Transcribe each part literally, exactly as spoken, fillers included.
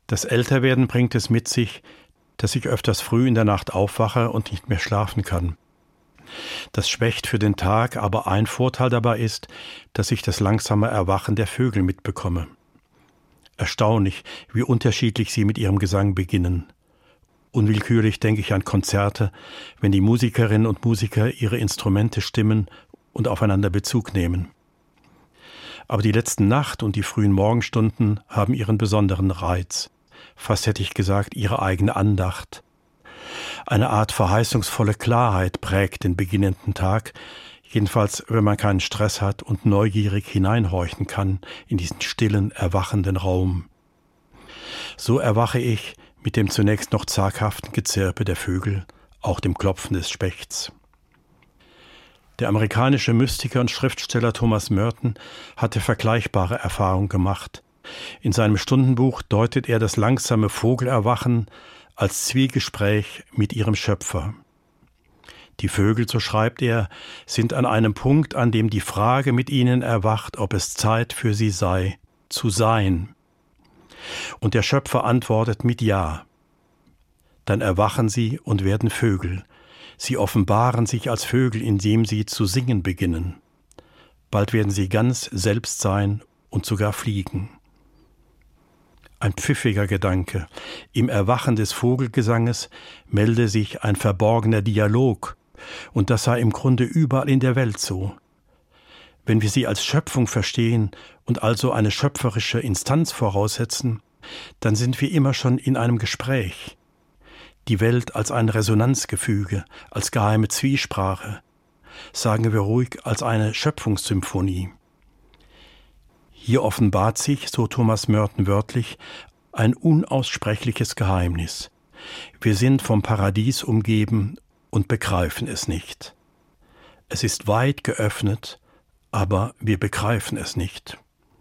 Das Älterwerden bringt es mit sich, dass ich öfters früh in der Nacht aufwache und nicht mehr schlafen kann. Das schwächt für den Tag, aber ein Vorteil dabei ist, dass ich das langsame Erwachen der Vögel mitbekomme. Erstaunlich, wie unterschiedlich sie mit ihrem Gesang beginnen. Unwillkürlich denke ich an Konzerte, wenn die Musikerinnen und Musiker ihre Instrumente stimmen und aufeinander Bezug nehmen. Aber die letzte Nacht und die frühen Morgenstunden haben ihren besonderen Reiz. Fast hätte ich gesagt, ihre eigene Andacht. Eine Art verheißungsvolle Klarheit prägt den beginnenden Tag, jedenfalls wenn man keinen Stress hat und neugierig hineinhorchen kann in diesen stillen, erwachenden Raum. So erwache ich mit dem zunächst noch zaghaften Gezirpe der Vögel, auch dem Klopfen des Spechts. Der amerikanische Mystiker und Schriftsteller Thomas Merton hatte vergleichbare Erfahrungen gemacht. In seinem Stundenbuch deutet er das langsame Vogelerwachen als Zwiegespräch mit ihrem Schöpfer. Die Vögel, so schreibt er, sind an einem Punkt, an dem die Frage mit ihnen erwacht, ob es Zeit für sie sei, zu sein. Und der Schöpfer antwortet mit Ja. Dann erwachen sie und werden Vögel. Sie offenbaren sich als Vögel, indem sie zu singen beginnen. Bald werden sie ganz selbst sein und sogar fliegen. Ein pfiffiger Gedanke. Im Erwachen des Vogelgesanges melde sich ein verborgener Dialog, und das sei im Grunde überall in der Welt so. Wenn wir sie als Schöpfung verstehen und also eine schöpferische Instanz voraussetzen, dann sind wir immer schon in einem Gespräch. Die Welt als ein Resonanzgefüge, als geheime Zwiesprache, sagen wir ruhig als eine Schöpfungssymphonie. Hier offenbart sich, so Thomas Merton wörtlich, ein unaussprechliches Geheimnis. Wir sind vom Paradies umgeben und begreifen es nicht. Es ist weit geöffnet, aber wir begreifen es nicht.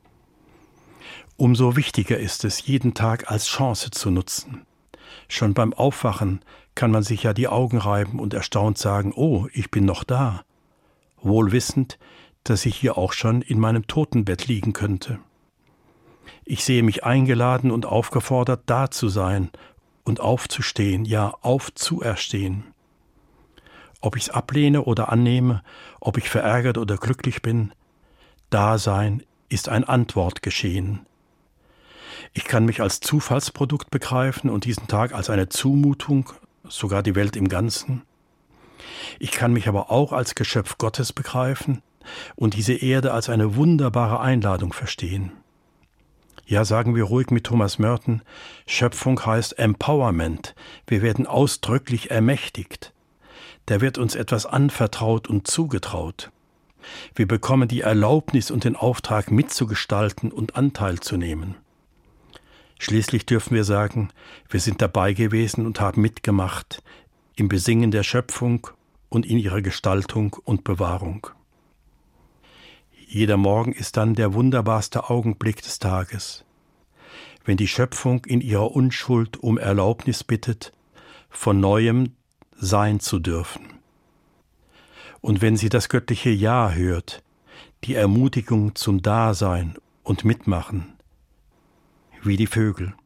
Umso wichtiger ist es, jeden Tag als Chance zu nutzen. Schon beim Aufwachen kann man sich ja die Augen reiben und erstaunt sagen, oh, ich bin noch da, wohl wissend, dass ich hier auch schon in meinem Totenbett liegen könnte. Ich sehe mich eingeladen und aufgefordert, da zu sein und aufzustehen, ja aufzuerstehen. Ob ich es ablehne oder annehme, ob ich verärgert oder glücklich bin, Dasein ist ein Antwortgeschehen. Ich kann mich als Zufallsprodukt begreifen und diesen Tag als eine Zumutung, sogar die Welt im Ganzen. Ich kann mich aber auch als Geschöpf Gottes begreifen und diese Erde als eine wunderbare Einladung verstehen. Ja, sagen wir ruhig mit Thomas Merton, Schöpfung heißt Empowerment. Wir werden ausdrücklich ermächtigt. Da wird uns etwas anvertraut und zugetraut. Wir bekommen die Erlaubnis und den Auftrag mitzugestalten und Anteil zu nehmen. Schließlich dürfen wir sagen, wir sind dabei gewesen und haben mitgemacht im Besingen der Schöpfung und in ihrer Gestaltung und Bewahrung. Jeder Morgen ist dann der wunderbarste Augenblick des Tages, wenn die Schöpfung in ihrer Unschuld um Erlaubnis bittet, von Neuem sein zu dürfen. Und wenn sie das göttliche Ja hört, die Ermutigung zum Dasein und Mitmachen, wie die Vögel.